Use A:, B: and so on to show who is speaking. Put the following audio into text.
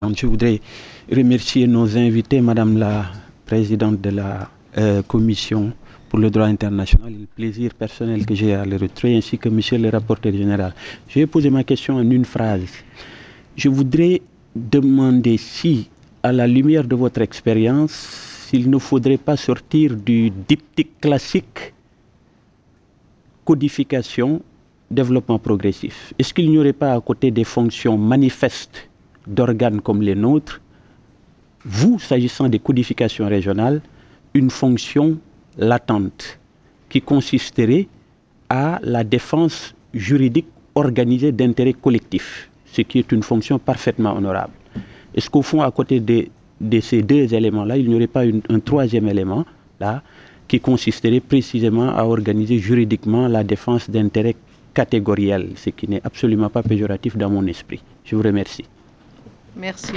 A: Je voudrais remercier nos invités, Madame la Présidente de la Commission pour le droit international, le plaisir personnel que j'ai à le retrouver, ainsi que Monsieur le rapporteur général. Je vais poser ma question en une phrase. Je voudrais demander si, à la lumière de votre expérience, s'il ne faudrait pas sortir du diptyque classique codification, développement progressif. Est-ce qu'il n'y aurait pas à côté des fonctions manifestes d'organes comme les nôtres, vous, s'agissant des codifications régionales, une fonction latente qui consisterait à la défense juridique organisée d'intérêts collectifs, ce qui est une fonction parfaitement honorable. Est-ce qu'au fond, à côté de ces deux éléments-là, il n'y aurait pas un troisième élément là, qui consisterait précisément à organiser juridiquement la défense d'intérêts catégoriels, ce qui n'est absolument pas péjoratif dans mon esprit. Je vous remercie.
B: Merci.